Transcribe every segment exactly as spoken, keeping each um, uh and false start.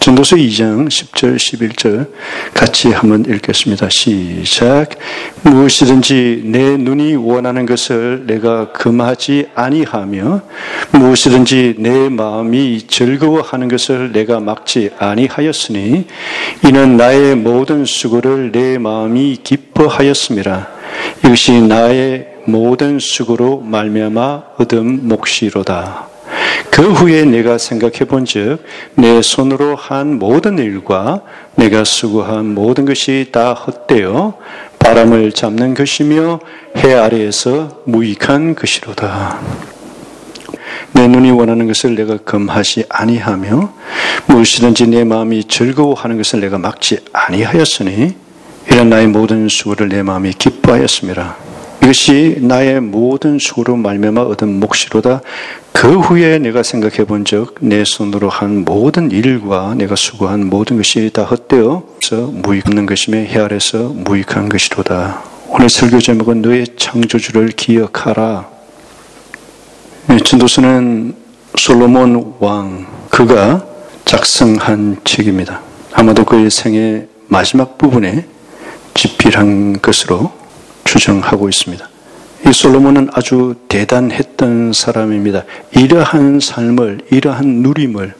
전도서 이 장 십 절 십일 절 같이 한번 읽겠습니다. 시작. 무엇이든지 내 눈이 원하는 것을 내가 금하지 아니하며 무엇이든지 내 마음이 즐거워하는 것을 내가 막지 아니하였으니 이는 나의 모든 수고를 내 마음이 기뻐하였음이라. 이것이 나의 모든 수고로 말미암아 얻은 몫이로다. 그 후에 내가 생각해 본즉 내 손으로 한 모든 일과 내가 수고한 모든 것이 다 헛되어 바람을 잡는 것이며 해 아래에서 무익한 것이로다. 내 눈이 원하는 것을 내가 금하지 아니하며 무엇이든지 내 마음이 즐거워하는 것을 내가 막지 아니하였으니 이런 나의 모든 수고를 내 마음이 기뻐하였음이라. 이것이 나의 모든 수고로 말미암아 얻은 몫이로다. 그 후에 내가 생각해 본즉 내 손으로 한 모든 일과 내가 수고한 모든 것이 다 헛되어 무익한 것이며 해 아래서 무익한 것이로다. 오늘 설교 제목은 너의 창조주를 기억하라. 전도서는 솔로몬 왕 그가 작성한 책입니다. 아마도 그의 생의 마지막 부분에 집필한 것으로 추정하고 있습니다. 이 솔로몬은 아주 대단했던 사람입니다. 이러한 삶을, 이러한 누림을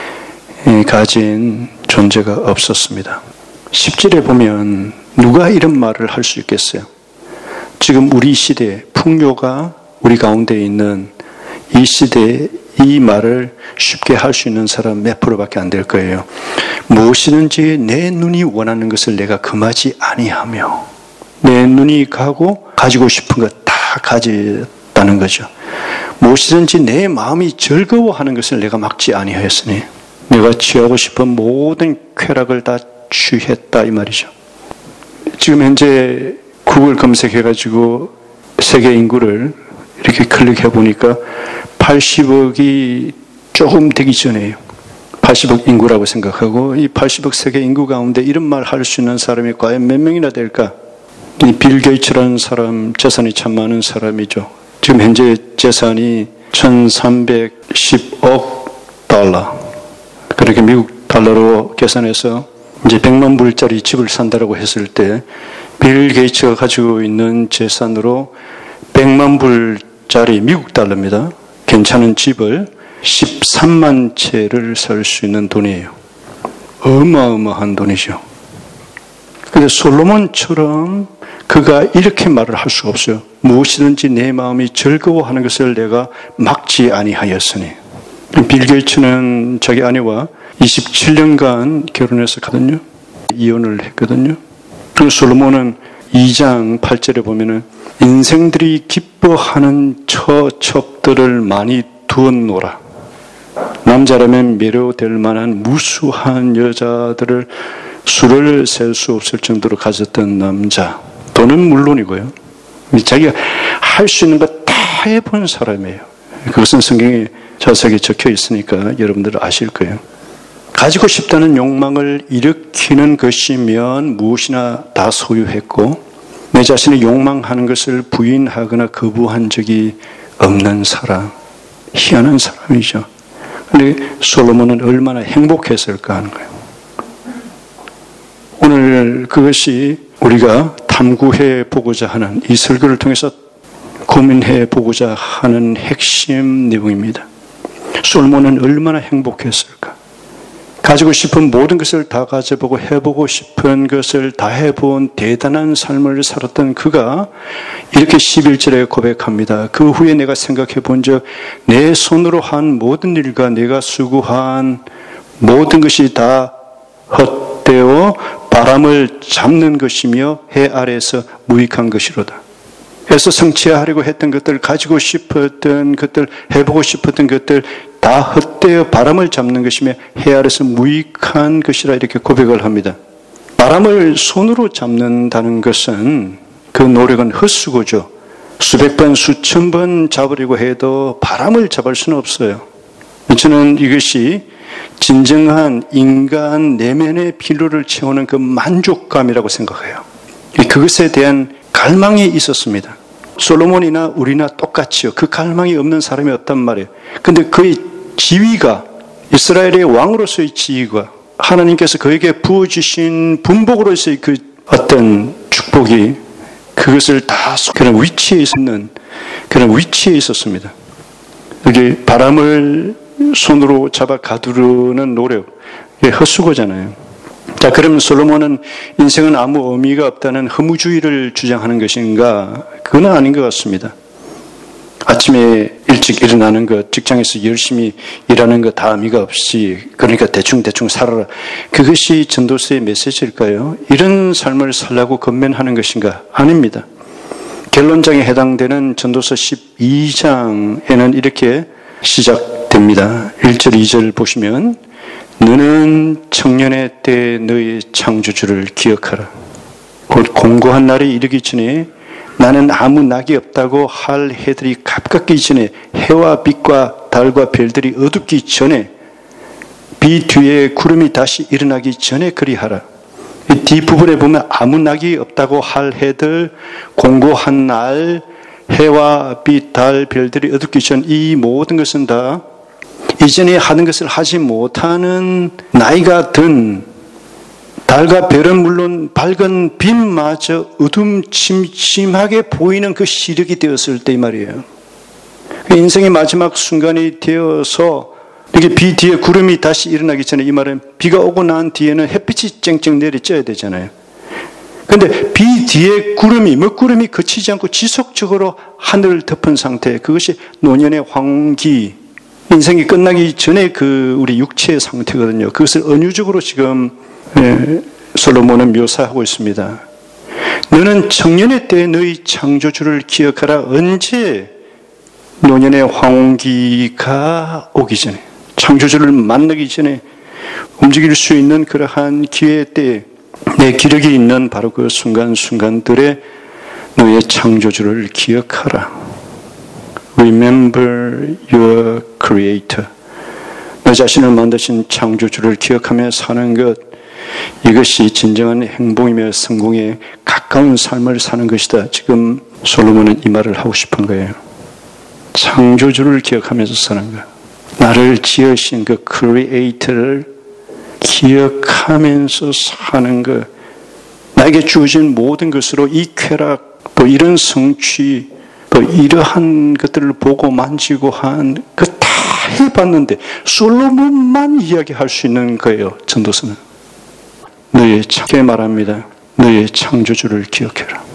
가진 존재가 없었습니다. 십 절에 보면 누가 이런 말을 할 수 있겠어요? 지금 우리 시대, 풍요가 우리 가운데 있는 이 시대에 이 말을 쉽게 할 수 있는 사람 몇 프로밖에 안 될 거예요. 무엇이든지 내 눈이 원하는 것을 내가 금하지 아니하며 내 눈이 가고 가지고 싶은 것 다 가졌다는 거죠. 무엇이든지 내 마음이 즐거워하는 것을 내가 막지 아니하였으니 내가 취하고 싶은 모든 쾌락을 다 취했다 이 말이죠. 지금 현재 구글 검색해가지고 세계 인구를 이렇게 클릭해 보니까 팔십억이 조금 되기 전에요. 팔십억 인구라고 생각하고 이 팔십억 세계 인구 가운데 이런 말 할 수 있는 사람이 과연 몇 명이나 될까? 이 빌 게이츠라는 사람 재산이 참 많은 사람이죠. 지금 현재 재산이 천삼백십억 달러. 그렇게 미국 달러로 계산해서 이제 백만 불짜리 집을 산다라고 했을 때 빌 게이츠가 가지고 있는 재산으로 백만 불짜리 미국 달러입니다. 괜찮은 집을 십삼만 채를 살 수 있는 돈이에요. 어마어마한 돈이죠. 그런데 솔로몬처럼 그가 이렇게 말을 할 수가 없어요. 무엇이든지 내 마음이 즐거워하는 것을 내가 막지 아니하였으니. 빌 게이츠는 자기 아내와 이십칠 년간 결혼해서 가거든요. 이혼을 했거든요. 그리고 솔로몬은 이 장 팔 절에 보면은 인생들이 기뻐하는 처첩들을 많이 두었노라. 남자라면 매료될 만한 무수한 여자들을 수를 셀 수 없을 정도로 가졌던 남자. 돈은 물론이고요. 자기가 할 수 있는 거 다 해본 사람이에요. 그것은 성경에 자세하게 적혀 있으니까 여러분들 아실 거예요. 가지고 싶다는 욕망을 일으키는 것이면 무엇이나 다 소유했고 내 자신이 욕망하는 것을 부인하거나 거부한 적이 없는 사람. 희한한 사람이죠. 그런데 솔로몬은 얼마나 행복했을까 하는 거예요. 오늘 그것이 우리가 탐구해 보고자 하는 이 설교를 통해서 고민해 보고자 하는 핵심 내용입니다. 솔로몬은 얼마나 행복했을까? 가지고 싶은 모든 것을 다 가져보고 해보고 싶은 것을 다 해본 대단한 삶을 살았던 그가 이렇게 십일 절에 고백합니다. 그 후에 내가 생각해 본 적 내 손으로 한 모든 일과 내가 수고한 모든 것이 다 헛되어 바람을 잡는 것이며 해 아래에서 무익한 것이로다. 그래서 성취하려고 했던 것들, 가지고 싶었던 것들, 해보고 싶었던 것들 다 헛되어 바람을 잡는 것이며 해 아래에서 무익한 것이라 이렇게 고백을 합니다. 바람을 손으로 잡는다는 것은 그 노력은 헛수고죠. 수백 번, 수천 번 잡으려고 해도 바람을 잡을 수는 없어요. 저는 이것이 진정한 인간 내면의 필요를 채우는 그 만족감이라고 생각해요. 그것에 대한 갈망이 있었습니다. 솔로몬이나 우리나 똑같이요. 그 갈망이 없는 사람이 없단 말이에요. 그런데 그의 지위가 이스라엘의 왕으로서의 지위가 하나님께서 그에게 부어주신 분복으로서의 그 어떤 축복이 그것을 다 그런 위치에 있는 그런 위치에 있었습니다. 여기 바람을 손으로 잡아 가두르는 노력, 이게 헛수고잖아요. 자, 그러면 솔로몬은 인생은 아무 의미가 없다는 허무주의를 주장하는 것인가? 그건 아닌 것 같습니다. 아침에 일찍 일어나는 것, 직장에서 열심히 일하는 것 다 의미가 없이, 그러니까 대충대충 살아라. 그것이 전도서의 메시지일까요? 이런 삶을 살라고 건면하는 것인가? 아닙니다. 결론장에 해당되는 전도서 십이 장에는 이렇게 시작됩니다. 일 절, 이 절 보시면 너는 청년의 때 너의 창조주를 기억하라. 곧 공고한 날이 이르기 전에 나는 아무 낙이 없다고 할 해들이 가깝기 전에 해와 빛과 달과 별들이 어둡기 전에 빛 뒤에 구름이 다시 일어나기 전에 그리하라. 이 뒷부분에 보면 아무 낙이 없다고 할 해들, 공고한 날, 해와 빛, 달, 별들이 어둡기 전 이 모든 것은 다 이전에 하는 것을 하지 못하는 나이가 든 달과 별은 물론 밝은 빛마저 어둠침침하게 보이는 그 시력이 되었을 때 이 말이에요. 인생의 마지막 순간이 되어서 이게 비 뒤에 구름이 다시 일어나기 전에 이 말은 비가 오고 난 뒤에는 햇빛이 쨍쨍 내리쬐야 되잖아요. 그런데 비 뒤에 구름이, 먹구름이 그치지 않고 지속적으로 하늘을 덮은 상태, 그것이 노년의 황기, 인생이 끝나기 전에 그 우리 육체의 상태거든요. 그것을 은유적으로 지금 예, 솔로몬은 묘사하고 있습니다. 너는 청년의 때 너희 창조주를 기억하라. 언제? 노년의 황기가 오기 전에, 창조주를 만나기 전에 움직일 수 있는 그러한 기회 때 내 기력이 있는 바로 그 순간순간들에 너의 창조주를 기억하라. Remember your Creator. 너 자신을 만드신 창조주를 기억하며 사는 것, 이것이 진정한 행복이며 성공에 가까운 삶을 사는 것이다. 지금 솔로몬은 이 말을 하고 싶은 거예요. 창조주를 기억하면서 사는 것. 나를 지으신 그 크리에이터를 기억하면서 사는 것. 나에게 주어진 모든 것으로 이 쾌락, 또 이런 성취, 또 이러한 것들을 보고 만지고 한 그 다 해봤는데 솔로몬만 이야기할 수 있는 거예요. 전도서는. 너의 창조에 말합니다. 너의 창조주를 기억해라.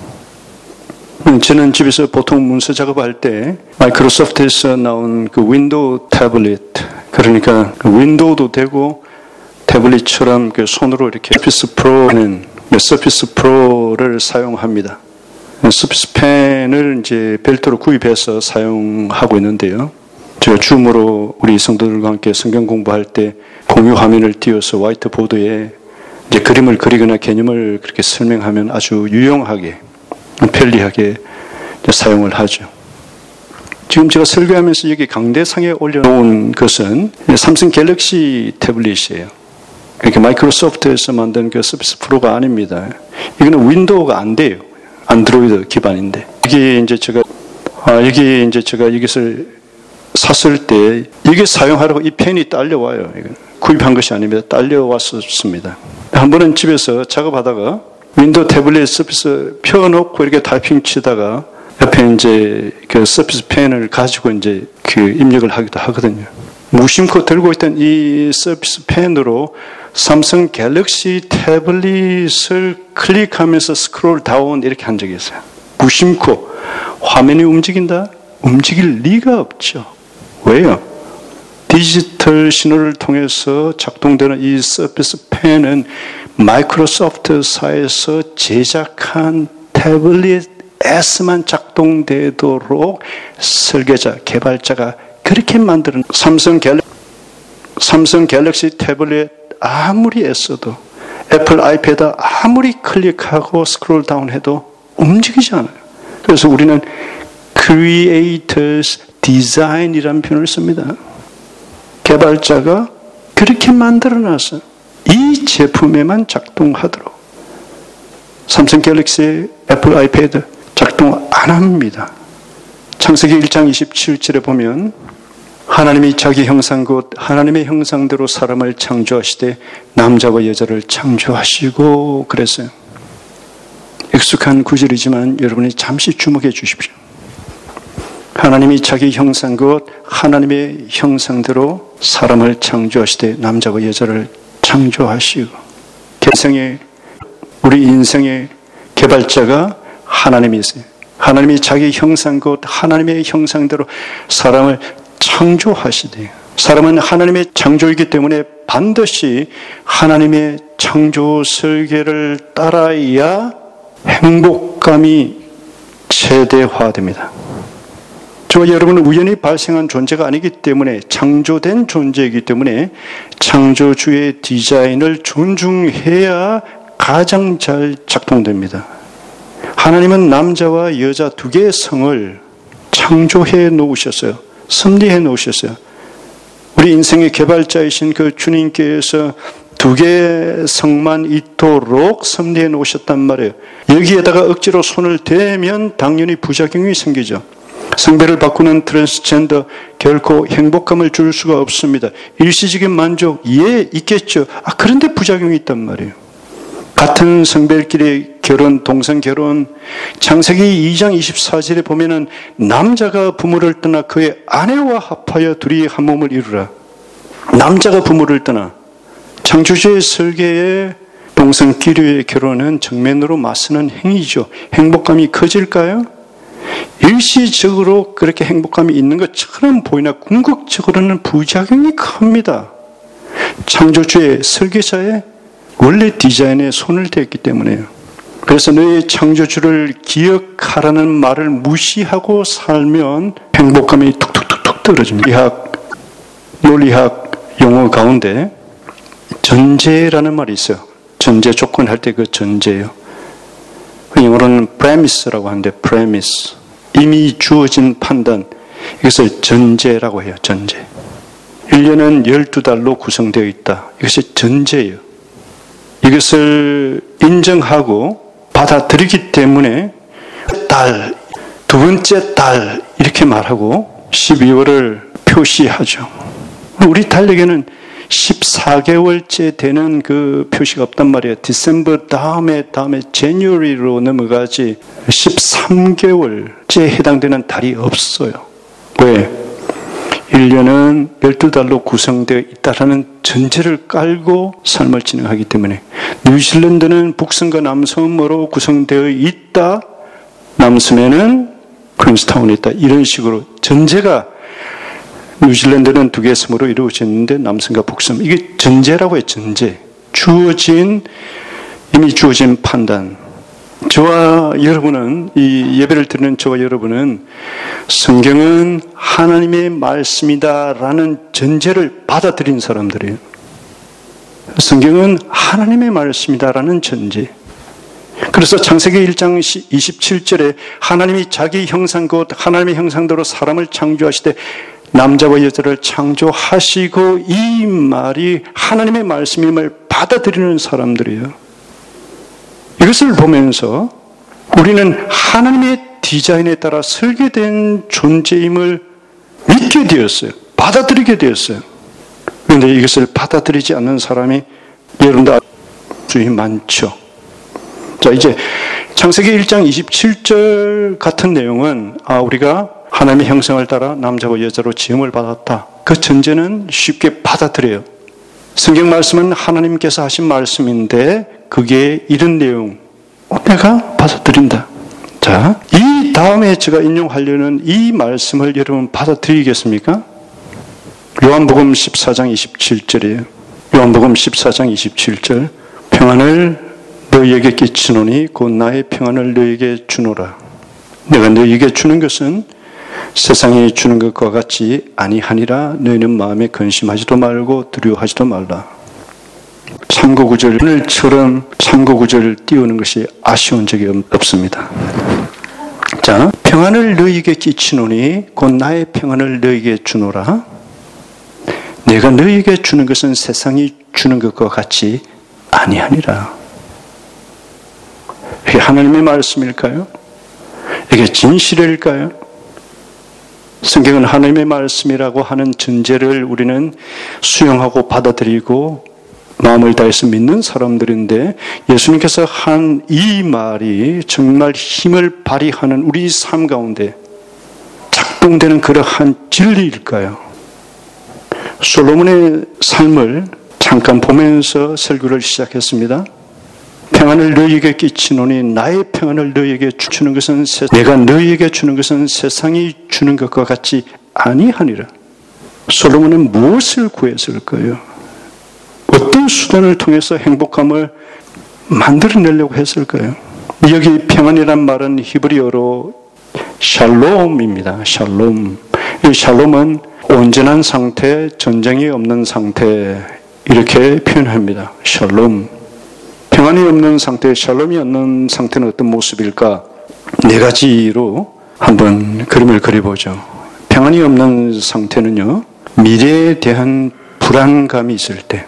저는 집에서 보통 문서 작업할 때 마이크로소프트에서 나온 그 윈도우 태블릿, 그러니까 그 윈도우도 되고 태블릿처럼 그 손으로 이렇게 서피스 프로는 서피스 프로를 사용합니다. 서피스 펜을 이제 별도로 구입해서 사용하고 있는데요. 제가 줌으로 우리 성도들과 함께 성경 공부할 때 공유 화면을 띄워서 화이트보드에 이제 그림을 그리거나 개념을 그렇게 설명하면 아주 유용하게, 편리하게 사용을 하죠. 지금 제가 설교하면서 여기 강대상에 올려놓은 것은 삼성 갤럭시 태블릿이에요. 이렇게 마이크로소프트에서 만든 그 서피스 프로가 아닙니다. 이거는 윈도우가 안 돼요. 안드로이드 기반인데. 여기 이제 제가, 아, 여기 이제 제가 이것을 샀을 때, 이게 사용하라고 이 펜이 딸려와요. 이건 구입한 것이 아닙니다. 딸려왔었습니다. 한 번은 집에서 작업하다가 윈도우 태블릿 서피스 펴놓고 이렇게 타이핑 치다가 옆에 이제 그 서피스 펜을 가지고 이제 그 입력을 하기도 하거든요. 무심코 들고 있던 이 서피스 펜으로 삼성 갤럭시 태블릿을 클릭하면서 스크롤 다운 이렇게 한 적이 있어요. 무심코. 화면이 움직인다? 움직일 리가 없죠. 왜요? 디지털 신호를 통해서 작동되는 이 서피스 펜은 마이크로소프트사에서 제작한 태블릿에서만 작동되도록 설계자, 개발자가 그렇게 만드는 삼성 갤럭시, 삼성 갤럭시 태블릿 아무리 애써도 애플 아이패드 아무리 클릭하고 스크롤 다운해도 움직이지 않아요. 그래서 우리는 Creators Design이라는 표현을 씁니다. 개발자가 그렇게 만들어놨어요. 이 제품에만 작동하도록. 삼성 갤럭시, 애플 아이패드 작동 안 합니다. 창세기 일 장 이십칠 절에 보면 하나님이 자기 형상 곧 하나님의 형상대로 사람을 창조하시되 남자와 여자를 창조하시고 그랬어요. 익숙한 구절이지만 여러분이 잠시 주목해 주십시오. 하나님이 자기 형상 곧 하나님의 형상대로 사람을 창조하시되 남자와 여자를 창조하시고, 개성의 우리 인생의 개발자가 하나님이세요. 하나님이 자기 형상 곧 하나님의 형상대로 사람을 창조하시되, 사람은 하나님의 창조이기 때문에 반드시 하나님의 창조 설계를 따라야 행복감이 최대화됩니다. 저와 여러분은 우연히 발생한 존재가 아니기 때문에, 창조된 존재이기 때문에 창조주의 디자인을 존중해야 가장 잘 작동됩니다. 하나님은 남자와 여자 두 개의 성을 창조해 놓으셨어요. 섭리해 놓으셨어요. 우리 인생의 개발자이신 그 주님께서 두 개의 성만 있도록 섭리해 놓으셨단 말이에요. 여기에다가 억지로 손을 대면 당연히 부작용이 생기죠. 성별을 바꾸는 트랜스젠더 결코 행복감을 줄 수가 없습니다. 일시적인 만족, 예, 있겠죠. 아, 그런데 부작용이 있단 말이에요. 같은 성별끼리 결혼, 동성 결혼, 창세기 이 장 이십사 절에 보면은 남자가 부모를 떠나 그의 아내와 합하여 둘이 한 몸을 이루라. 남자가 부모를 떠나, 창조주의 설계에 동성끼리의 결혼은 정면으로 맞서는 행위죠. 행복감이 커질까요? 일시적으로 그렇게 행복감이 있는 것처럼 보이나 궁극적으로는 부작용이 큽니다. 창조주의 설계자의 원래 디자인에 손을 댔기 때문에요. 그래서 너의 창조주를 기억하라는 말을 무시하고 살면 행복감이 툭툭툭툭 떨어집니다. 의학, 논리학 용어 가운데 전제라는 말이 있어요. 전제 조건 할 때 그 전제예요. 영어로는 premise라고 하는데, premise, 이미 주어진 판단, 이것을 전제라고 해요. 전제. 일 년은 열두 달로 구성되어 있다. 이것이 전제예요. 이것을 인정하고 받아들이기 때문에 달, 두 번째 달 이렇게 말하고 십이월을 표시하죠. 우리 달에게는 십사 개월째 되는 그 표시가 없단 말이에요. 디셈버 다음에 다음에 제뉴어리로 넘어가지 십삼 개월째 해당되는 달이 없어요. 왜? 일 년은 열두 달로 구성되어 있다라는 전제를 깔고 삶을 진행하기 때문에. 뉴질랜드는 북섬과 남섬으로 구성되어 있다. 남섬에는 퀸스타운이 있다. 이런 식으로 전제가, 뉴질랜드는 두 개의 섬으로 이루어졌는데 남섬과 북섬, 이게 전제라고 해요. 전제. 주어진, 이미 주어진 판단. 저와 여러분은, 이 예배를 드리는 저와 여러분은 성경은 하나님의 말씀이다라는 전제를 받아들인 사람들이에요. 성경은 하나님의 말씀이다라는 전제. 그래서 창세기 일 장 이십칠 절에 하나님이 자기 형상 곧 하나님의 형상대로 사람을 창조하시되 남자와 여자를 창조하시고, 이 말이 하나님의 말씀임을 받아들이는 사람들이에요. 이것을 보면서 우리는 하나님의 디자인에 따라 설계된 존재임을 믿게 되었어요. 받아들이게 되었어요. 그런데 이것을 받아들이지 않는 사람이 여러분들 주위 많죠. 자, 이제 창세기 일 장 이십칠 절 같은 내용은, 아, 우리가 하나님의 형상을 따라 남자와 여자로 지음을 받았다. 그 전제는 쉽게 받아들여요. 성경 말씀은 하나님께서 하신 말씀인데 그게 이런 내용, 내가 받아들인다. 자, 이 다음에 제가 인용하려는 이 말씀을 여러분 받아들이겠습니까? 요한복음 십사 장 이십칠 절이에요. 요한복음 십사 장 이십칠 절. 평안을 너희에게 끼치노니 곧 나의 평안을 너희에게 주노라. 내가 너희에게 주는 것은 세상이 주는 것과 같이 아니하니라. 너희는 마음에 근심하지도 말고 두려워하지도 말라. 참고구절처럼 참고구절을 띄우는 것이 아쉬운 적이 없습니다. 자, 평안을 너희에게 끼치노니 곧 나의 평안을 너희에게 주노라. 내가 너희에게 주는 것은 세상이 주는 것과 같이 아니하니라. 이게 하나님의 말씀일까요? 이게 진실일까요? 성경은 하나님의 말씀이라고 하는 전제를 우리는 수용하고 받아들이고 마음을 다해서 믿는 사람들인데, 예수님께서 한 이 말이 정말 힘을 발휘하는 우리 삶 가운데 작동되는 그러한 진리일까요? 솔로몬의 삶을 잠깐 보면서 설교를 시작했습니다. 평안을 너희에게 끼치노니 나의 평안을 너희에게 주는 것은 세, 내가 너희에게 주는 것은 세상이 주는 것과 같지 아니하니라. 솔로몬은 무엇을 구했을까요? 어떤 수단을 통해서 행복감을 만들어내려고 했을까요? 여기 평안이란 말은 히브리어로 샬롬입니다. 샬롬. 이 샬롬은 온전한 상태, 전쟁이 없는 상태, 이렇게 표현합니다. 샬롬. 평안이 없는 상태, 샬롬이 없는 상태는 어떤 모습일까? 네 가지로 한번 그림을 그려보죠. 평안이 없는 상태는요, 미래에 대한 불안감이 있을 때,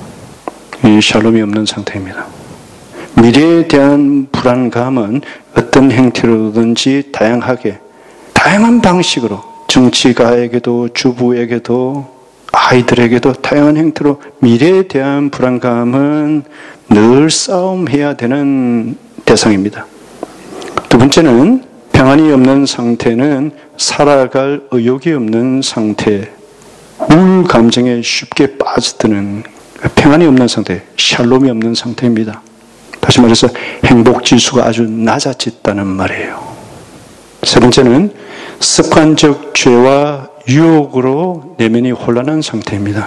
이 샬롬이 없는 상태입니다. 미래에 대한 불안감은 어떤 형태로든지 다양하게, 다양한 방식으로 정치가에게도 주부에게도 아이들에게도 다양한 형태로 미래에 대한 불안감은 늘 싸움해야 되는 대상입니다. 두 번째는 평안이 없는 상태는 살아갈 의욕이 없는 상태, 우울 감정에 쉽게 빠져드는 평안이 없는 상태, 샬롬이 없는 상태입니다. 다시 말해서 행복 지수가 아주 낮아졌다는 말이에요. 세 번째는 습관적 죄와 유혹으로 내면이 혼란한 상태입니다.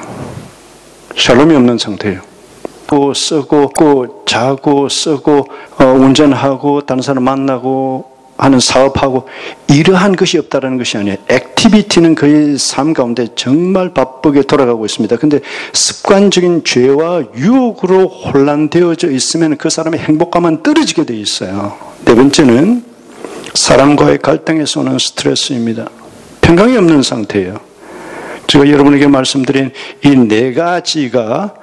샬롬이 없는 상태예요. 또 쓰고, 또 자고, 쓰고, 어, 운전하고, 다른 사람 만나고, 하는 사업하고, 이러한 것이 없다는 것이 아니에요. 액티비티는 그의 삶 가운데 정말 바쁘게 돌아가고 있습니다. 근데 습관적인 죄와 유혹으로 혼란되어져 있으면 그 사람의 행복감은 떨어지게 되어 있어요. 네 번째는 사람과의 갈등에서 오는 스트레스입니다. 평강이 없는 상태예요. 제가 여러분에게 말씀드린 이 네 가지가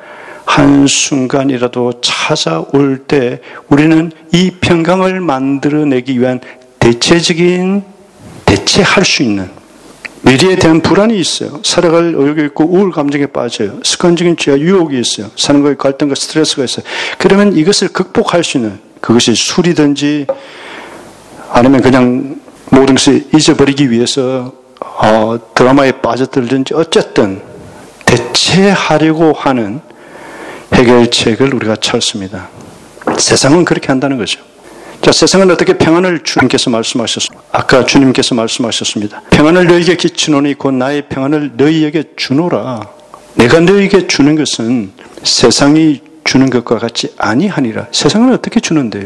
한순간이라도 찾아올 때 우리는 이 평강을 만들어내기 위한 대체적인, 대체할 수 있는, 미래에 대한 불안이 있어요. 살아갈 의욕이 있고 우울 감정에 빠져요. 습관적인 죄와 유혹이 있어요. 사람과의 갈등과 스트레스가 있어요. 그러면 이것을 극복할 수 있는, 그것이 술이든지 아니면 그냥 모든 것을 잊어버리기 위해서 어, 드라마에 빠져들든지 어쨌든 대체하려고 하는 해결책을 우리가 찾습니다. 세상은 그렇게 한다는 거죠. 자, 세상은 어떻게 평안을 주님께서 말씀하셨습니다. 아까 주님께서 말씀하셨습니다. 평안을 너희에게 끼치노니 곧 나의 평안을 너희에게 주노라. 내가 너희에게 주는 것은 세상이 주는 것과 같지 아니하니라. 세상은 어떻게 주는데요?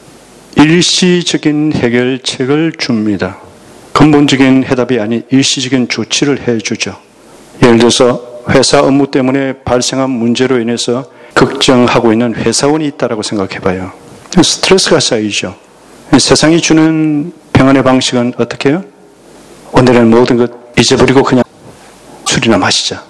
일시적인 해결책을 줍니다. 근본적인 해답이 아닌 일시적인 조치를 해주죠. 예를 들어서 회사 업무 때문에 발생한 문제로 인해서 걱정하고 있는 회사원이 있다고 생각해봐요. 스트레스가 쌓이죠. 세상이 주는 평안의 방식은 어떻게 해요? 오늘은 모든 것 잊어버리고 그냥 술이나 마시자.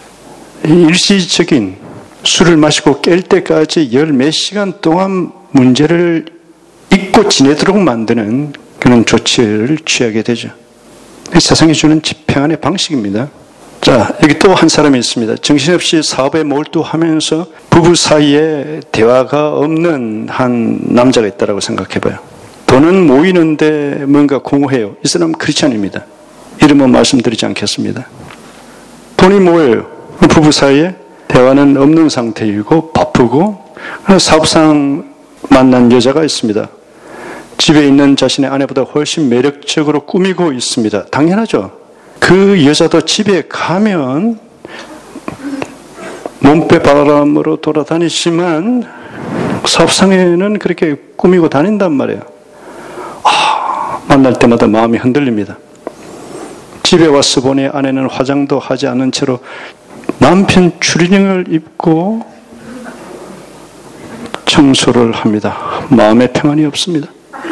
일시적인 술을 마시고 깰 때까지 열 몇 시간 동안 문제를 잊고 지내도록 만드는 그런 조치를 취하게 되죠. 세상이 주는 평안의 방식입니다. 자, 여기 또 한 사람이 있습니다. 정신없이 사업에 몰두하면서 부부 사이에 대화가 없는 한 남자가 있다고 생각해봐요. 돈은 모이는데 뭔가 공허해요. 이 사람은 크리스찬입니다. 이름은 말씀드리지 않겠습니다. 돈이 모여요. 부부 사이에 대화는 없는 상태이고 바쁘고, 사업상 만난 여자가 있습니다. 집에 있는 자신의 아내보다 훨씬 매력적으로 꾸미고 있습니다. 당연하죠. 그 여자도 집에 가면 몸빼 바람으로 돌아다니지만 사업상에는 그렇게 꾸미고 다닌단 말이에요. 아, 만날 때마다 마음이 흔들립니다. 집에 와서 보니 아내는 화장도 하지 않은 채로 남편 추리닝을 입고 청소를 합니다. 마음에 평안이 없습니다.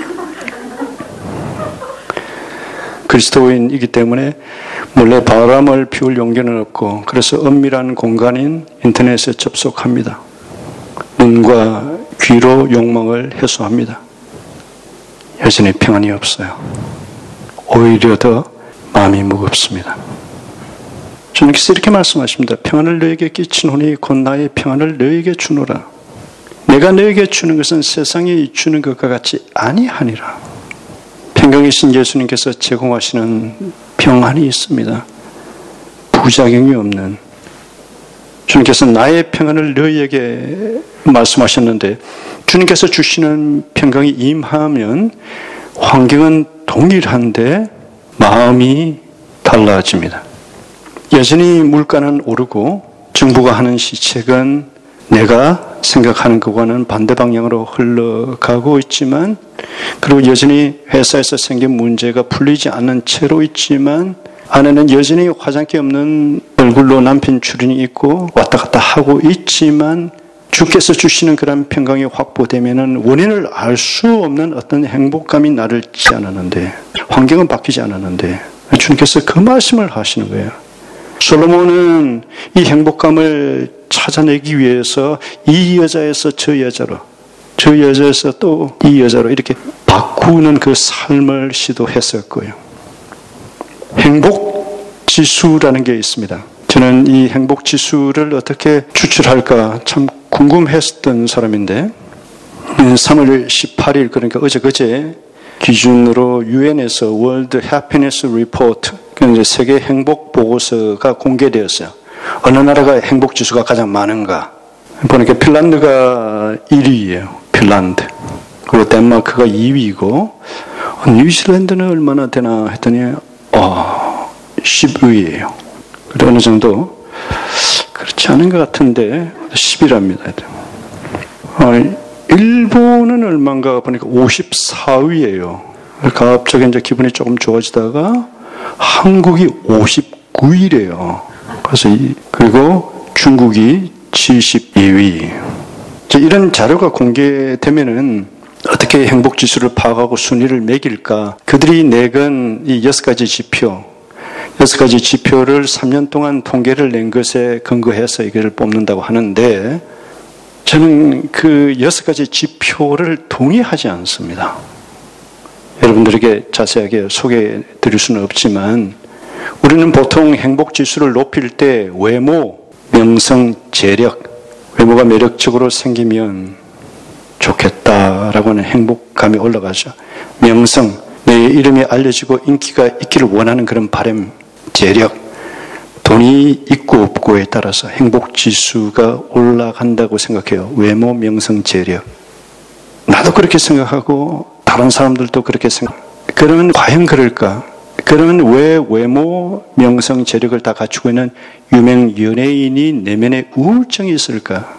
그리스도인이기 때문에 몰래 바람을 피울 용기는 없고, 그래서 은밀한 공간인 인터넷에 접속합니다. 눈과 귀로 욕망을 해소합니다. 여전히 평안이 없어요. 오히려 더 마음이 무겁습니다. 주님께서 이렇게 말씀하십니다. 평안을 너에게 끼치노니 곧 나의 평안을 너에게 주노라. 내가 너에게 주는 것은 세상이 주는 것과 같이 아니하니라. 평강이신 예수님께서 제공하시는 평안이 있습니다. 부작용이 없는. 주님께서 나의 평안을 너희에게 말씀하셨는데 주님께서 주시는 평강이 임하면 환경은 동일한데 마음이 달라집니다. 여전히 물가는 오르고 정부가 하는 시책은 내가 생각하는 것과는 반대 방향으로 흘러가고 있지만, 그리고 여전히 회사에서 생긴 문제가 풀리지 않는 채로 있지만 아내는 여전히 화장기 없는 얼굴로 남편 출연이 있고 왔다 갔다 하고 있지만 주께서 주시는 그런 평강이 확보되면은 원인을 알 수 없는 어떤 행복감이 나를 찌지 않았는데, 환경은 바뀌지 않았는데 주님께서 그 말씀을 하시는 거예요. 솔로몬은 이 행복감을 찾아내기 위해서 이 여자에서 저 여자로, 저 여자에서 또 이 여자로 이렇게 바꾸는 그 삶을 시도했었고요. 행복지수라는 게 있습니다. 저는 이 행복지수를 어떻게 추출할까 참 궁금했던 사람인데, 삼월 십팔일, 그러니까 어제 그제 기준으로 유엔에서 월드 해피니스 리포트, 이제 세계 행복 보고서가 공개되었어요. 어느 나라가 행복 지수가 가장 많은가? 보니까 핀란드가 일 위예요. 핀란드. 그리고 덴마크가 이 위고 뉴질랜드는 얼마나 되나 했더니 어, 십 위예요. 그리고 어느 정도 그렇지 않은 것 같은데 십 위랍니다. 어, 일본은 얼마인가 보니까 오십사 위예요. 갑자기 이제 기분이 조금 좋아지다가 한국이 오십구 위래요. 그래서 이, 그리고 중국이 칠십이 위. 이런 자료가 공개되면은 어떻게 행복 지수를 파악하고 순위를 매길까? 그들이 내건 이 여섯 가지 지표, 여섯 가지 지표를 삼 년 동안 통계를 낸 것에 근거해서 이걸 뽑는다고 하는데, 저는 그 여섯 가지 지표를 동의하지 않습니다. 여러분들에게 자세하게 소개해 드릴 수는 없지만, 우리는 보통 행복 지수를 높일 때 외모, 명성, 재력, 외모가 매력적으로 생기면 좋겠다라고 하는 행복감이 올라가죠. 명성, 내 이름이 알려지고 인기가 있기를 원하는 그런 바람, 재력, 돈이 있고 없고에 따라서 행복 지수가 올라간다고 생각해요. 외모, 명성, 재력. 나도 그렇게 생각하고 다른 사람들도 그렇게 생각. 그러면 과연 그럴까? 그러면 왜 외모, 명성, 재력을 다 갖추고 있는 유명 연예인이 내면에 우울증이 있을까?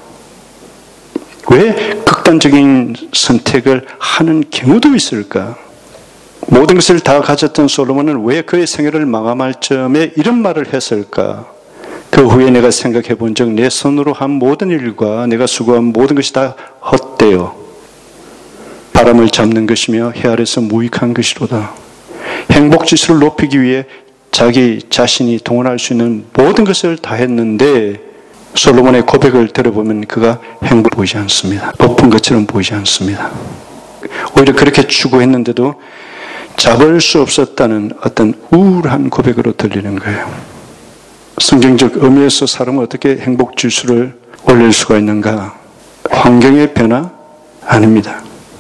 왜 극단적인 선택을 하는 경우도 있을까? 모든 것을 다 가졌던 솔로몬은 왜 그의 생애를 마감할 점에 이런 말을 했을까? 그 후에 내가 생각해 본 적 내 손으로 한 모든 일과 내가 수고한 모든 것이 다 헛되어 바람을 잡는 것이며 해 아래서 무익한 것이로다. 행복지수를 높이기 위해 자기 자신이 동원할 수 있는 모든 것을 다 했는데 솔로몬의 고백을 들어보면 그가 행복 보이지 않습니다. 높은 것처럼 보이지 않습니다. 오히려 그렇게 추구했는데도 잡을 수 없었다는 어떤 우울한 고백으로 들리는 거예요. 성경적 의미에서 사람은 어떻게 행복지수를 올릴 수가 있는가? 환경의 변화? 아닙니다.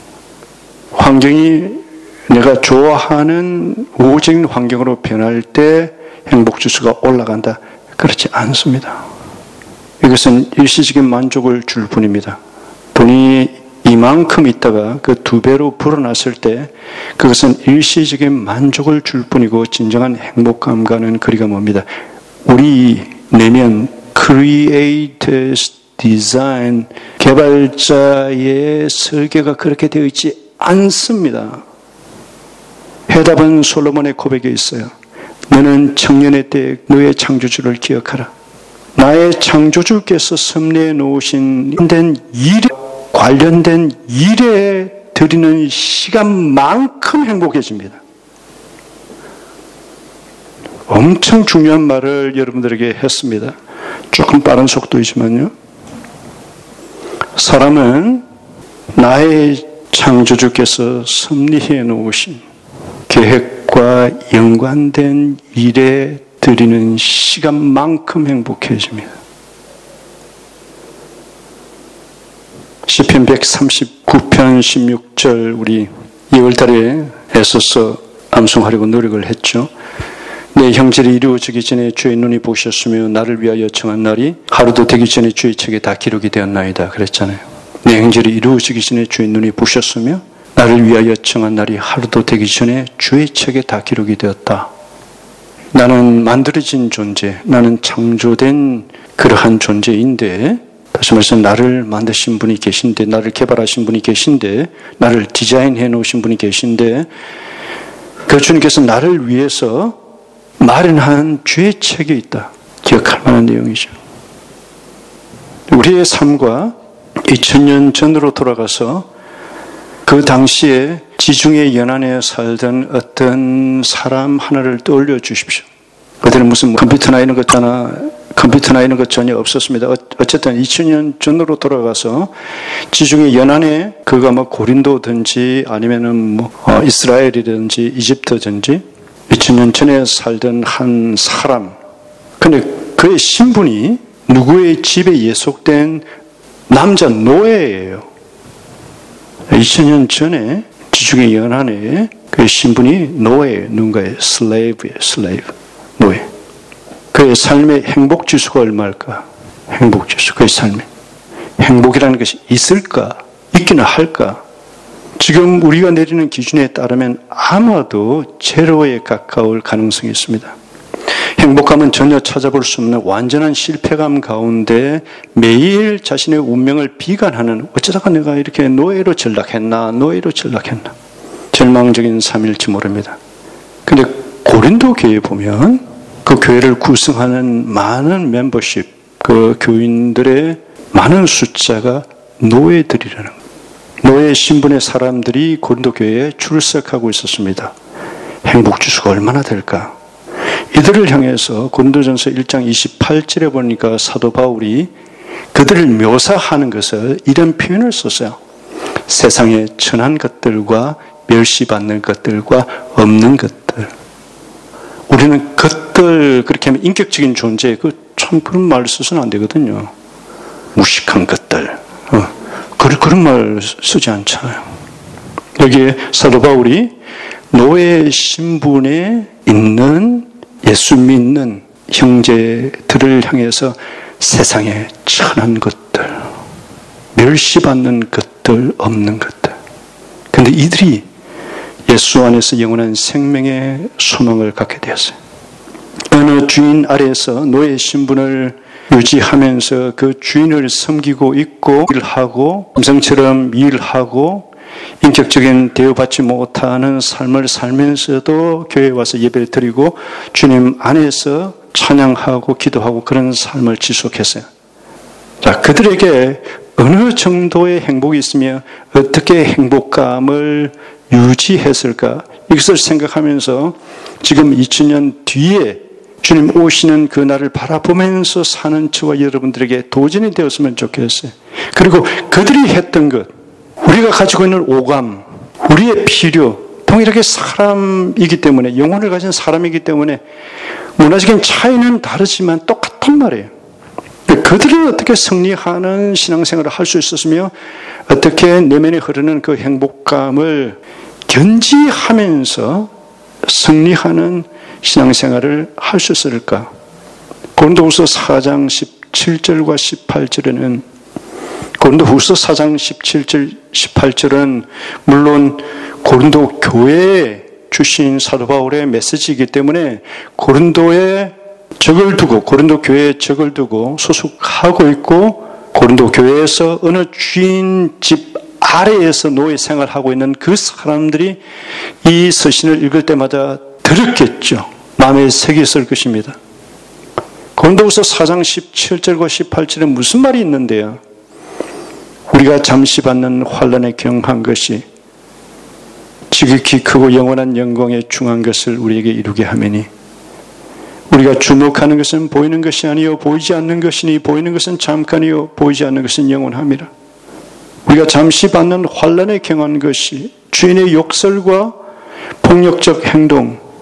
환경이 내가 좋아하는 우호적인 환경으로 변할 때 행복지수가 올라간다. 그렇지 않습니다. 이것은 일시적인 만족을 줄 뿐입니다. 돈이 이만큼 있다가 그 두 배로 불어났을 때 그것은 일시적인 만족을 줄 뿐이고 진정한 행복감과는 거리가 멉니다. 우리 내면 creator's design, 개발자의 설계가 그렇게 되어 있지 않습니다. 해답은 솔로몬의 고백에 있어요. 너는 청년의 때 너의 창조주를 기억하라. 나의 창조주께서 섭리해 놓으신 일에 관련된 일에 드리는 시간만큼 행복해집니다. 엄청 중요한 말을 여러분들에게 했습니다. 조금 빠른 속도이지만요. 사람은 나의 창조주께서 섭리해 놓으신 계획과 행복과 연관된 일에 드리는 시간만큼 행복해집니다. 시편 백삼십구 편 십육 절 우리 이월달에 애써서 암송하려고 노력을 했죠. 내 형질이 이루어지기 전에 주의 눈이 보셨으며 나를 위하여 청한 날이 하루도 되기 전에 주의 책에 다 기록이 되었나이다 그랬잖아요. 내 형질이 이루어지기 전에 주의 눈이 보셨으며 나를 위하여 청한 날이 하루도 되기 전에 주의 책에 다 기록이 되었다. 나는 만들어진 존재, 나는 창조된 그러한 존재인데, 다시 말해서 나를 만드신 분이 계신데, 나를 개발하신 분이 계신데, 나를 디자인해 놓으신 분이 계신데, 그 주님께서 나를 위해서 마련한 주의 책에 있다. 기억할 만한 내용이죠. 우리의 삶과 이천 년 전으로 돌아가서 그 당시에 지중해 연안에 살던 어떤 사람 하나를 떠올려 주십시오. 그때는 무슨 컴퓨터나 이런 것 전혀, 컴퓨터나 이런 것 전혀 없었습니다. 어쨌든 이천 년 전으로 돌아가서 지중해 연안에 그가 뭐 고린도든지 아니면은 뭐 어, 이스라엘이든지 이집트든지 이천 년 전에 살던 한 사람. 근데 그의 신분이 누구의 집에 예속된 남자 노예예요. 이천 년 전에 지중해 연안에 그의 신분이 노예, 누군가의 슬레이브예요, 슬레이브, 노예. 그의 삶의 행복 지수가 얼마일까? 행복 지수, 그의 삶에. 행복이라는 것이 있을까? 있기는 할까? 지금 우리가 내리는 기준에 따르면 아마도 제로에 가까울 가능성이 있습니다. 행복감은 전혀 찾아볼 수 없는 완전한 실패감 가운데 매일 자신의 운명을 비관하는, 어쩌다가 내가 이렇게 노예로 전락했나, 노예로 전락했나. 절망적인 삶일지 모릅니다. 근데 고린도 교회에 보면 그 교회를 구성하는 많은 멤버십, 그 교인들의 많은 숫자가 노예들이라는 거예요. 노예 신분의 사람들이 고린도 교회에 출석하고 있었습니다. 행복 지수가 얼마나 될까? 이들을 향해서 고린도전서 일 장 이십팔 절에 보니까 사도 바울이 그들을 묘사하는 것을 이런 표현을 썼어요. 세상에 천한 것들과 멸시받는 것들과 없는 것들. 우리는 것들 그렇게 하면 인격적인 존재, 그 참 그런 말 써서는 안 되거든요. 무식한 것들. 어, 그런, 그런 말 쓰지 않잖아요. 여기에 사도 바울이 노예 신분에 있는 예수 믿는 형제들을 향해서 세상에 천한 것들, 멸시받는 것들, 없는 것들. 근데 이들이 예수 안에서 영원한 생명의 소망을 갖게 되었어요. 어느 주인 아래에서 노예 신분을 유지하면서 그 주인을 섬기고 있고 일하고 음성처럼 일하고 인격적인 대우받지 못하는 삶을 살면서도 교회에 와서 예배를 드리고 주님 안에서 찬양하고 기도하고 그런 삶을 지속했어요. 자, 그들에게 어느 정도의 행복이 있으며 어떻게 행복감을 유지했을까? 이것을 생각하면서 지금 이천 년 뒤에 주님 오시는 그 날을 바라보면서 사는 저와 여러분들에게 도전이 되었으면 좋겠어요. 그리고 그들이 했던 것, 우리가 가지고 있는 오감, 우리의 필요, 동일하게 사람이기 때문에, 영혼을 가진 사람이기 때문에 문화적인 차이는 다르지만 똑같단 말이에요. 그들은 어떻게 승리하는 신앙생활을 할 수 있었으며 어떻게 내면에 흐르는 그 행복감을 견지하면서 승리하는 신앙생활을 할 수 있을까? 고린도후서 사 장 십칠 절과 십팔 절에는 고린도후서 사 장 십칠 절 십팔 절은 물론 고린도 교회에 주신 사도 바울의 메시지이기 때문에 고린도에 적을 두고 고린도 교회에 적을 두고 소속하고 있고 고린도 교회에서 어느 주인 집 아래에서 노예 생활하고 있는 그 사람들이 이 서신을 읽을 때마다 들었겠죠. 마음에 새겼을 것입니다. 고린도후서 사 장 십칠 절과 십팔 절에 무슨 말이 있는데요? 우리가 잠시 받는 환난에 경한 것이 지극히 크고 영원한 영광에 중한 것을 우리에게 이루게 하매니 우리가 주목하는 것은 보이는 것이 아니요 보이지 않는 것이니 보이는 것은 잠깐이요 보이지 않는 것은 영원함이라. 우리가 잠시 받는 환난에 경한 것이 주인의 욕설과 폭력적 행동,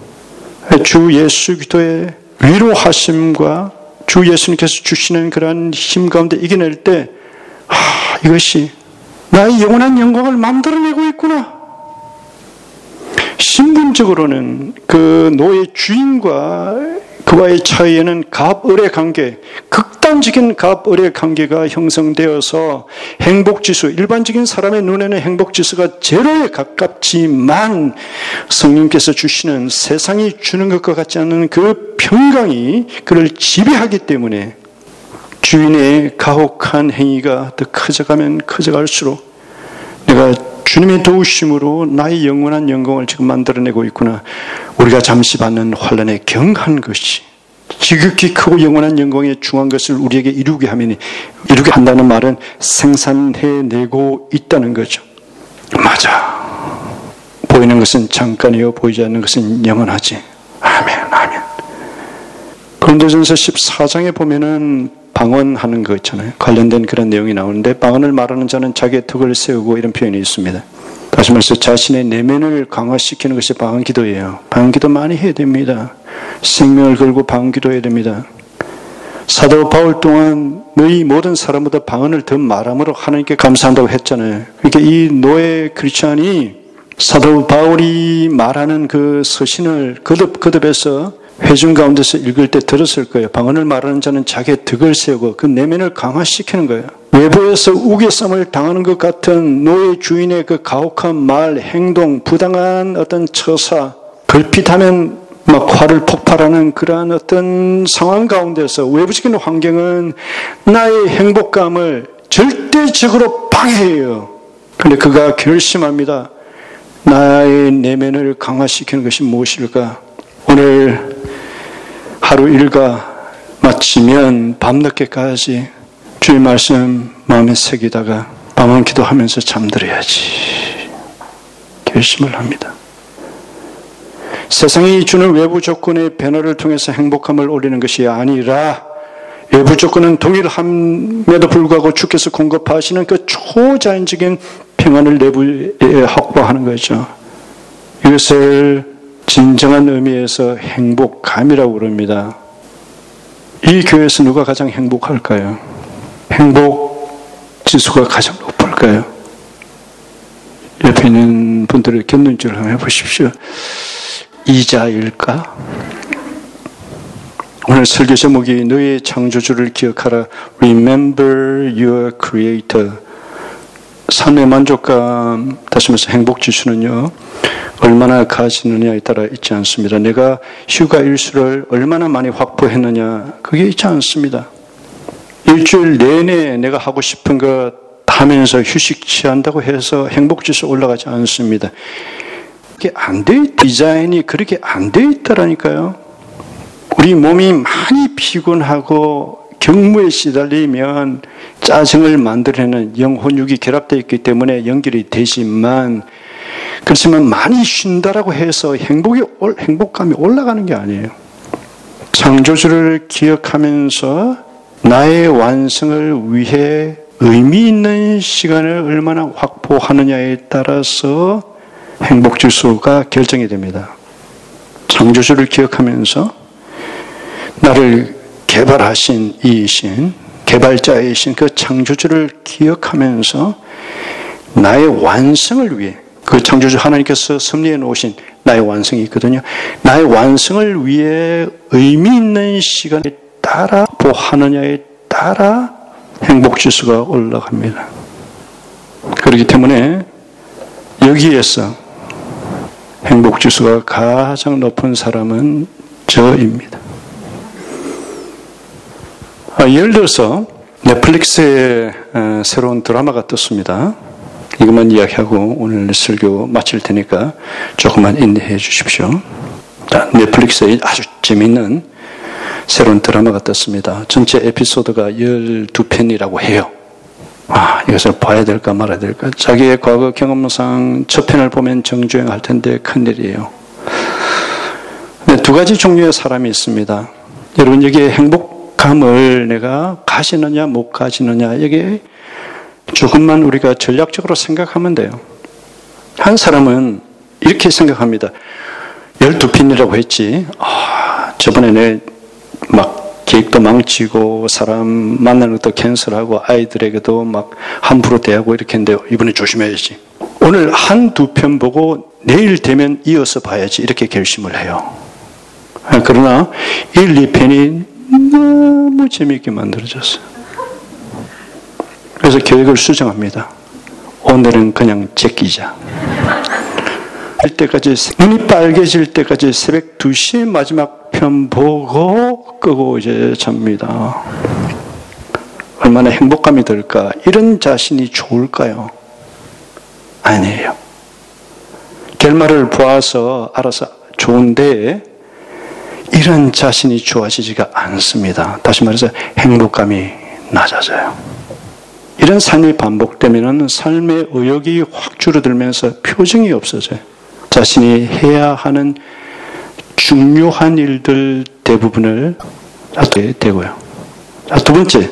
주 예수 그리스도의 위로하심과 주 예수님께서 주시는 그러한 힘 가운데 이겨낼 때 아, 이것이 나의 영원한 영광을 만들어내고 있구나. 신분적으로는 그 노예 주인과 그와의 차이에는 갑을의 관계, 극단적인 갑을의 관계가 형성되어서 행복지수, 일반적인 사람의 눈에는 행복지수가 제로에 가깝지만 성령께서 주시는 세상이 주는 것과 같지 않은 그 평강이 그를 지배하기 때문에 주인의 가혹한 행위가 더 커져가면 커져갈수록 내가 주님의 도우심으로 나의 영원한 영광을 지금 만들어내고 있구나. 우리가 잠시 받는 환난에 경한 것이 지극히 크고 영원한 영광에 중한 것을 우리에게 이루게 하면, 이루게 한다는 말은 생산해내고 있다는 거죠. 맞아. 보이는 것은 잠깐이요 보이지 않는 것은 영원하지. 아멘, 아멘. 고린도전서 십사 장에 보면은 방언하는 거 있잖아요. 관련된 그런 내용이 나오는데 방언을 말하는 자는 자기의 덕을 세우고 이런 표현이 있습니다. 다시 말해서 자신의 내면을 강화시키는 것이 방언 기도예요. 방언 기도 많이 해야 됩니다. 생명을 걸고 방언 기도해야 됩니다. 사도 바울 동안 너희 모든 사람보다 방언을 더 말함으로 하나님께 감사한다고 했잖아요. 그러니까 이 노예 크리스찬이 사도 바울이 말하는 그 서신을 거듭거듭해서 회중 가운데서 읽을 때 들었을 거예요. 방언을 말하는 자는 자기의 덕을 세우고 그 내면을 강화시키는 거예요. 외부에서 우겨쌈을 당하는 것 같은 노예 주인의 그 가혹한 말, 행동, 부당한 어떤 처사, 걸핏하면 막 화를 폭발하는 그러한 어떤 상황 가운데서 외부적인 환경은 나의 행복감을 절대적으로 방해해요. 그런데 그가 결심합니다. 나의 내면을 강화시키는 것이 무엇일까? 오늘 하루 일과 마치면 밤늦게까지 주의 말씀 마음에 새기다가 방언 기도하면서 잠들어야지 결심을 합니다. 세상이 주는 외부 조건의 변화를 통해서 행복함을 올리는 것이 아니라 외부 조건은 동일함에도 불구하고 주께서 공급하시는 그 초자연적인 평안을 내부에 확보하는 거죠. 이것을 진정한 의미에서 행복감이라고 그럽니다. 이 교회에서 누가 가장 행복할까요? 행복 지수가 가장 높을까요? 옆에 있는 분들의 곁눈질을 한번 해보십시오. 이자일까? 오늘 설교 제목이 너의 창조주를 기억하라. Remember your Creator. 삶의 만족감, 다시 말해서 행복지수는요, 얼마나 가지느냐에 따라 있지 않습니다. 내가 휴가 일수를 얼마나 많이 확보했느냐, 그게 있지 않습니다. 일주일 내내 내가 하고 싶은 것 하면서 휴식 취한다고 해서 행복지수 올라가지 않습니다. 그게 안 돼 있다. 디자인이 그렇게 안 돼 있다라니까요. 우리 몸이 많이 피곤하고 경무에 시달리면 짜증을 만들어내는 영혼육이 결합되어 있기 때문에 연결이 되지만, 그렇지만 많이 쉰다라고 해서 행복이, 행복감이 올라가는 게 아니에요. 창조주를 기억하면서 나의 완성을 위해 의미 있는 시간을 얼마나 확보하느냐에 따라서 행복지수가 결정이 됩니다. 창조주를 기억하면서 나를 개발하신 이이신, 개발자이신 그 창조주를 기억하면서 나의 완성을 위해, 그 창조주 하나님께서 섭리해 놓으신 나의 완성이 있거든요. 나의 완성을 위해 의미 있는 시간에 따라 보하느냐에 따라 행복지수가 올라갑니다. 그렇기 때문에 여기에서 행복지수가 가장 높은 사람은 저입니다. 아, 예를 들어서 넷플릭스에 새로운 드라마가 떴습니다. 이것만 이야기하고 오늘 설교 마칠 테니까 조금만 인내해 주십시오. 넷플릭스에 아주 재미있는 새로운 드라마가 떴습니다. 전체 에피소드가 열두 편이라고 해요. 아, 이것을 봐야 될까 말아야 될까. 자기의 과거 경험상 첫 편을 보면 정주행할 텐데 큰일이에요. 네, 두 가지 종류의 사람이 있습니다. 여러분, 여기에 행복감을 내가 가지느냐 못 가지느냐, 여기에 조금만 우리가 전략적으로 생각하면 돼요. 한 사람은 이렇게 생각합니다. 열두 핀이라고 했지. 아, 저번에 내 막 계획도 망치고 사람 만나는 것도 캔슬하고 아이들에게도 막 함부로 대하고 이렇게 했는데 이번에 조심해야지. 오늘 한두 편 보고 내일 되면 이어서 봐야지 이렇게 결심을 해요. 그러나 일, 이 편이 너무 재미있게 만들어졌어요. 그래서 계획을 수정합니다. 오늘은 그냥 제끼자. 할 때까지, 눈이 빨개질 때까지 새벽 두 시에 마지막 편 보고 끄고 이제 잡니다. 얼마나 행복감이 들까? 이런 자신이 좋을까요? 아니에요. 결말을 보아서 알아서 좋은데 이런 자신이 좋아지지가 않습니다. 다시 말해서 행복감이 낮아져요. 이런 삶이 반복되면 삶의 의욕이 확 줄어들면서 표정이 없어져요. 자신이 해야 하는 중요한 일들 대부분을 하게 되고요. 자, 두 번째,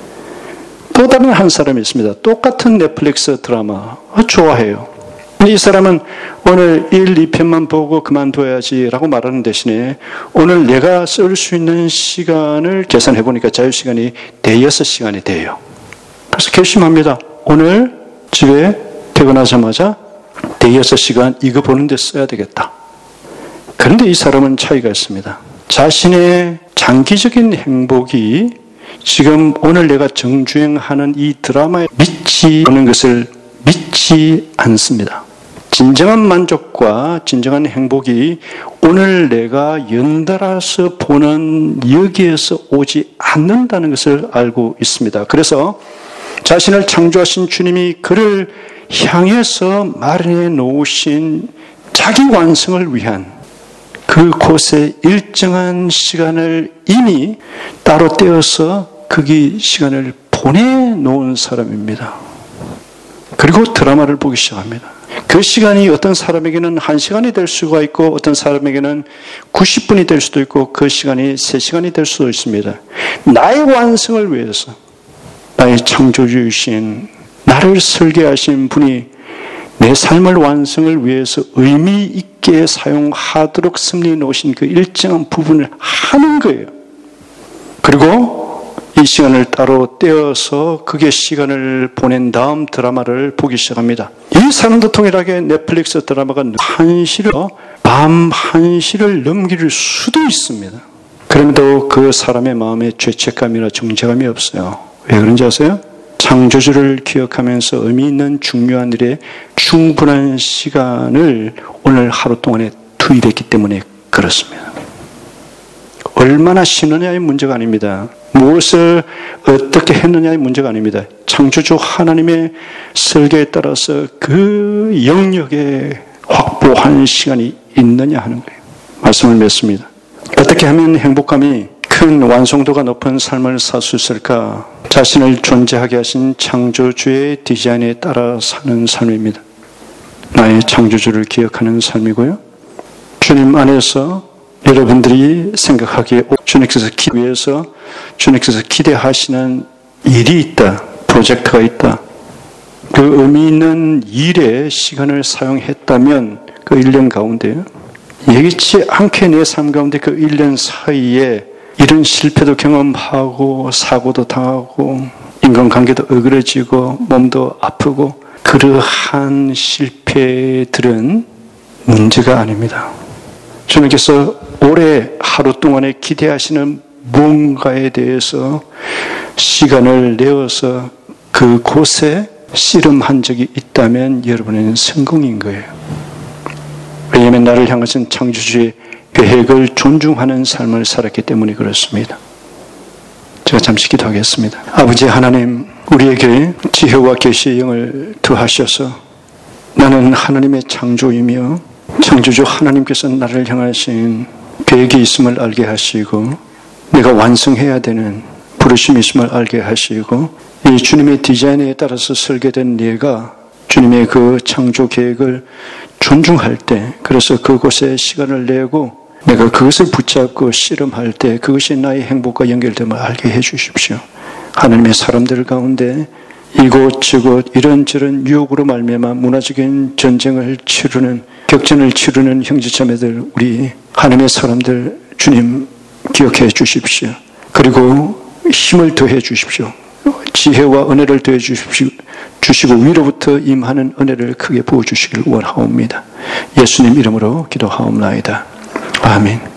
또 다른 한 사람이 있습니다. 똑같은 넷플릭스 드라마 좋아해요. 이 사람은 오늘 일, 이 편만 보고 그만둬야지 라고 말하는 대신에 오늘 내가 쓸 수 있는 시간을 계산해 보니까 자유시간이 대여섯 시간이 돼요. 그래서 결심합니다. 오늘 집에 퇴근하자마자 대여섯 시간 이거 보는데 써야 되겠다. 그런데 이 사람은 차이가 있습니다. 자신의 장기적인 행복이 지금 오늘 내가 정주행하는 이 드라마에 미치 않는 것을 믿지 않습니다. 진정한 만족과 진정한 행복이 오늘 내가 연달아서 보는 여기에서 오지 않는다는 것을 알고 있습니다. 그래서 자신을 창조하신 주님이 그를 향해서 마련해 놓으신 자기 완성을 위한 그곳에 일정한 시간을 이미 따로 떼어서 거기 시간을 보내놓은 사람입니다. 그리고 드라마를 보기 시작합니다. 그 시간이 어떤 사람에게는 한 시간이 될 수가 있고 어떤 사람에게는 구십 분이 될 수도 있고 그 시간이 세 시간이 될 수도 있습니다. 나의 완성을 위해서 나의 창조주이신 나를 설계하신 분이 내 삶을 완성을 위해서 의미 있게 사용하도록 섭리해 놓으신 그 일정한 부분을 하는 거예요. 그리고 이 시간을 따로 떼어서 그게 시간을 보낸 다음 드라마를 보기 시작합니다. 이 사람도 동일하게 넷플릭스 드라마가 한 시를 밤 한 시를 넘길 수도 있습니다. 그럼에도 그 사람의 마음에 죄책감이나 정죄감이 없어요. 왜 그런지 아세요? 창조주를 기억하면서 의미 있는 중요한 일에 충분한 시간을 오늘 하루 동안에 투입했기 때문에 그렇습니다. 얼마나 쉬느냐의 문제가 아닙니다. 무엇을 어떻게 했느냐의 문제가 아닙니다. 창조주 하나님의 설계에 따라서 그 영역에 확보한 시간이 있느냐 하는 거예요. 말씀을 맺습니다. 어떻게 하면 행복감이 큰 완성도가 높은 삶을 살 수 있을까? 자신을 존재하게 하신 창조주의 디자인에 따라 사는 삶입니다. 나의 창조주를 기억하는 삶이고요. 주님 안에서 여러분들이 생각하기에 주님께서 기대 위해서 주님께서 기대하시는 일이 있다. 프로젝트가 있다. 그 의미 있는 일에 시간을 사용했다면 그 일 년 가운데 예기치 않게 내 삶 가운데 그 일 년 사이에 이런 실패도 경험하고 사고도 당하고 인간관계도 어그러지고 몸도 아프고 그러한 실패들은 문제가 아닙니다. 주님께서 올해 하루 동안에 기대하시는 무언가에 대해서 시간을 내어서 그곳에 씨름한 적이 있다면 여러분은 성공인 거예요. 왜냐하면 나를 향하신 창조주의 계획을 존중하는 삶을 살았기 때문에 그렇습니다. 제가 잠시 기도하겠습니다. 아버지 하나님, 우리에게 지혜와 계시의 영을 더하셔서 나는 하나님의 창조이며 창조주 하나님께서 나를 향하신 계획이 있음을 알게 하시고 내가 완성해야 되는 부르심이 있음을 알게 하시고 이 주님의 디자인에 따라서 설계된 내가 주님의 그 창조 계획을 존중할 때, 그래서 그곳에 시간을 내고 내가 그것을 붙잡고 씨름할 때 그것이 나의 행복과 연결됨을 알게 해 주십시오. 하나님의 사람들 가운데 이곳저곳 이런저런 유혹으로 말미암아 문화적인 전쟁을 치르는, 격전을 치르는 형제자매들, 우리 하나님의 사람들 주님 기억해 주십시오. 그리고 힘을 더해 주십시오. 지혜와 은혜를 더해 주십시오. 주시고 위로부터 임하는 은혜를 크게 부어주시길 원하옵니다. 예수님 이름으로 기도하옵나이다. 아멘.